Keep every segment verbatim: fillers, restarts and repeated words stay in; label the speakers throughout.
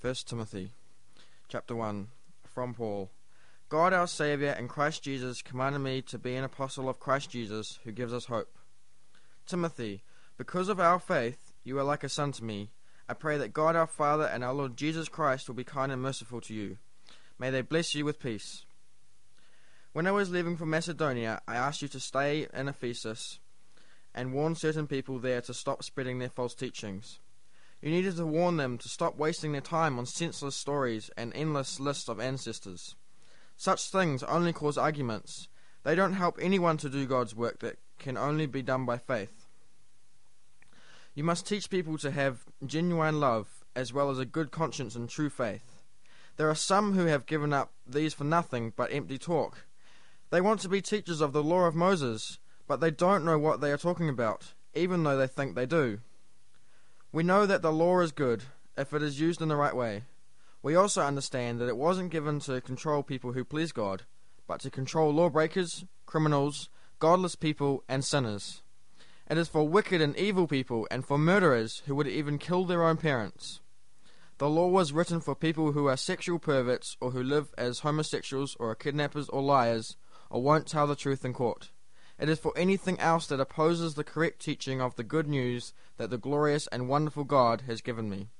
Speaker 1: First Timothy, chapter one, from Paul. God our Saviour and Christ Jesus commanded me to be an apostle of Christ Jesus, who gives us hope. Timothy, because of our faith, you are like a son to me. I pray that God our Father and our Lord Jesus Christ will be kind and merciful to you. May they bless you with peace. When I was leaving for Macedonia, I asked you to stay in Ephesus and warn certain people there to stop spreading their false teachings. You needed to warn them to stop wasting their time on senseless stories and endless lists of ancestors. Such things only cause arguments. They don't help anyone to do God's work that can only be done by faith. You must teach people to have genuine love, as well as a good conscience and true faith. There are some who have given up these for nothing but empty talk. They want to be teachers of the law of Moses, but they don't know what they are talking about, even though they think they do. We know that the law is good, if it is used in the right way. We also understand that it wasn't given to control people who please God, but to control lawbreakers, criminals, godless people, and sinners. It is for wicked and evil people and for murderers who would even kill their own parents. The law was written for people who are sexual perverts or who live as homosexuals or are kidnappers or liars or won't tell the truth in court. It is for anything else that opposes the correct teaching of the good news that the glorious and wonderful God has given me.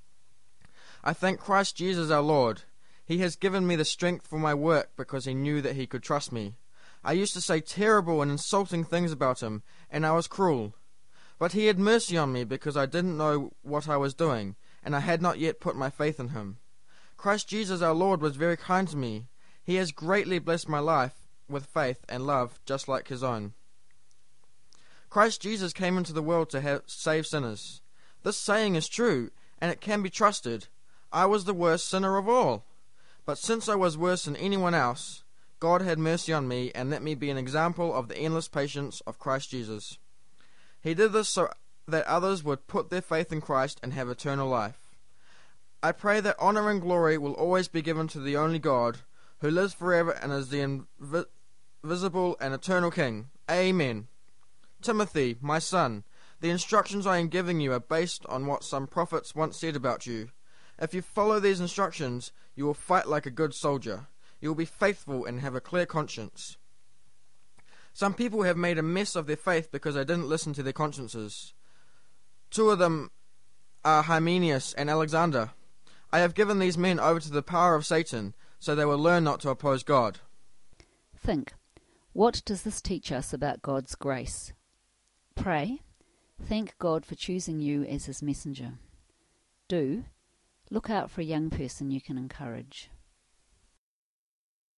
Speaker 1: I thank Christ Jesus our Lord. He has given me the strength for my work because he knew that he could trust me. I used to say terrible and insulting things about him, and I was cruel. But he had mercy on me because I didn't know what I was doing, and I had not yet put my faith in him. Christ Jesus our Lord was very kind to me. He has greatly blessed my life with faith and love just like his own. Christ Jesus came into the world to have, save sinners. This saying is true, and it can be trusted. I was the worst sinner of all. But since I was worse than anyone else, God had mercy on me and let me be an example of the endless patience of Christ Jesus. He did this so that others would put their faith in Christ and have eternal life. I pray that honor and glory will always be given to the only God, who lives forever and is the invi- visible and eternal King. Amen. Timothy, my son, the instructions I am giving you are based on what some prophets once said about you. If you follow these instructions, you will fight like a good soldier. You will be faithful and have a clear conscience. Some people have made a mess of their faith because they didn't listen to their consciences. Two of them are Hymenaeus and Alexander. I have given these men over to the power of Satan, so they will learn not to oppose God.
Speaker 2: Think, what does this teach us about God's grace? Pray, thank God for choosing you as his messenger. Do, look out for a young person you can encourage.